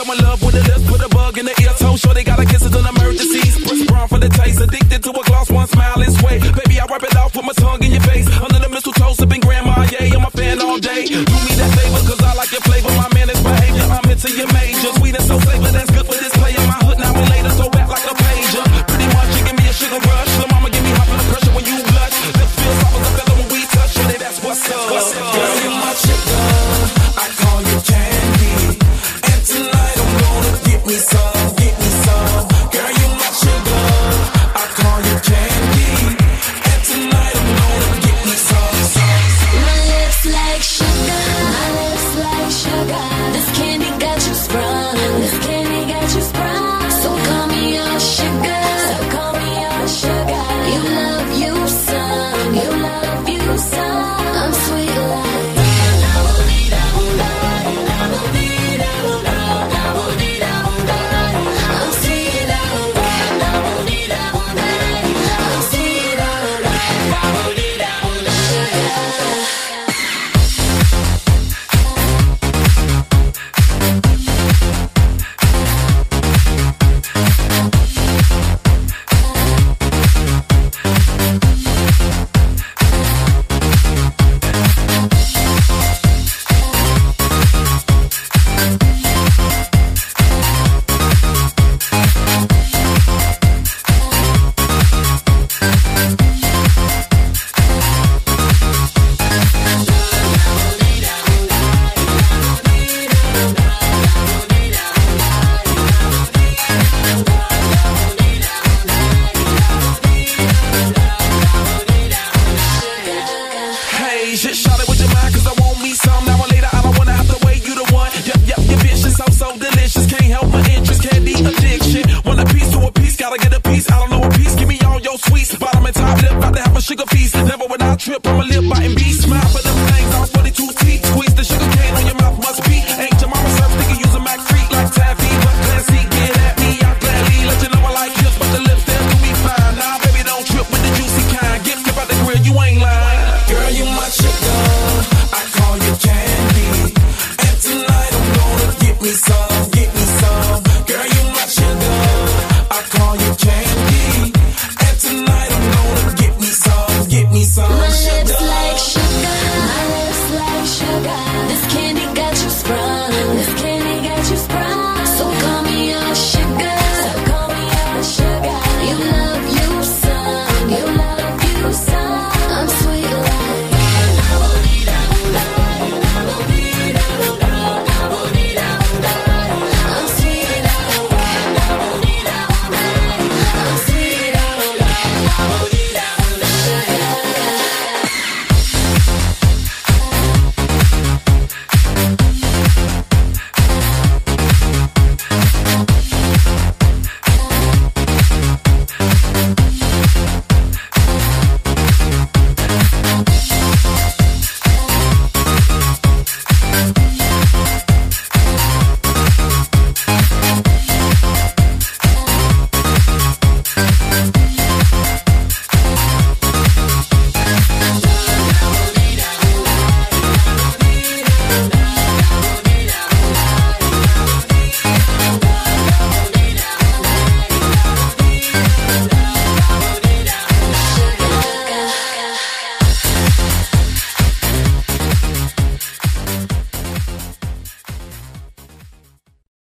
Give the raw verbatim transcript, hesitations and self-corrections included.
showing love with the lips, put a bug in the ear. Toe sure they gotta kiss it in emergencies. Press brown for the taste, addicted to a gloss, one smile and sway. Baby, I wipe it off with my tongue in your face. Under the mistletoe, sipping grandma, yeah, I'm a fan all day. Do me that favor, cause